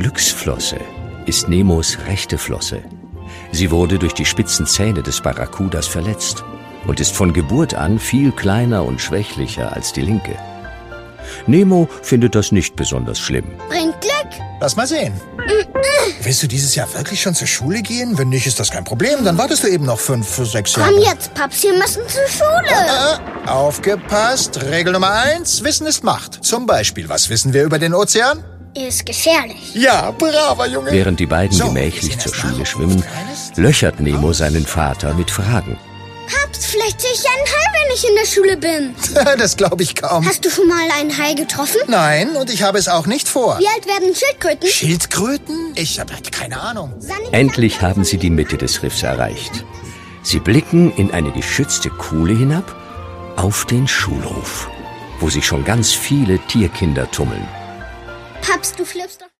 Glücksflosse ist Nemos rechte Flosse. Sie wurde durch die spitzen Zähne des Barracudas verletzt und ist von Geburt an viel kleiner und schwächlicher als die linke. Nemo findet das nicht besonders schlimm. Bringt Glück. Lass mal sehen. Willst du dieses Jahr wirklich schon zur Schule gehen? Wenn nicht, ist das kein Problem. Dann wartest du eben noch 5, 6 Jahre. Komm jetzt, Paps, wir müssen zur Schule. Aufgepasst. Regel Nummer 1. Wissen ist Macht. Zum Beispiel, was wissen wir über den Ozean? Er ist gefährlich. Ja, braver Junge. Während die beiden gemächlich zur Schule schwimmen, löchert Nemo seinen Vater mit Fragen. Paps, vielleicht sehe ich einen Hai, wenn ich in der Schule bin. Das glaube ich kaum. Hast du schon mal einen Hai getroffen? Nein, und ich habe es auch nicht vor. Wie alt werden Schildkröten? Schildkröten? Ich habe keine Ahnung. Endlich haben sie die Mitte des Riffs erreicht. Sie blicken in eine geschützte Kuhle hinab auf den Schulhof, wo sich schon ganz viele Tierkinder tummeln. Paps, du flippst doch.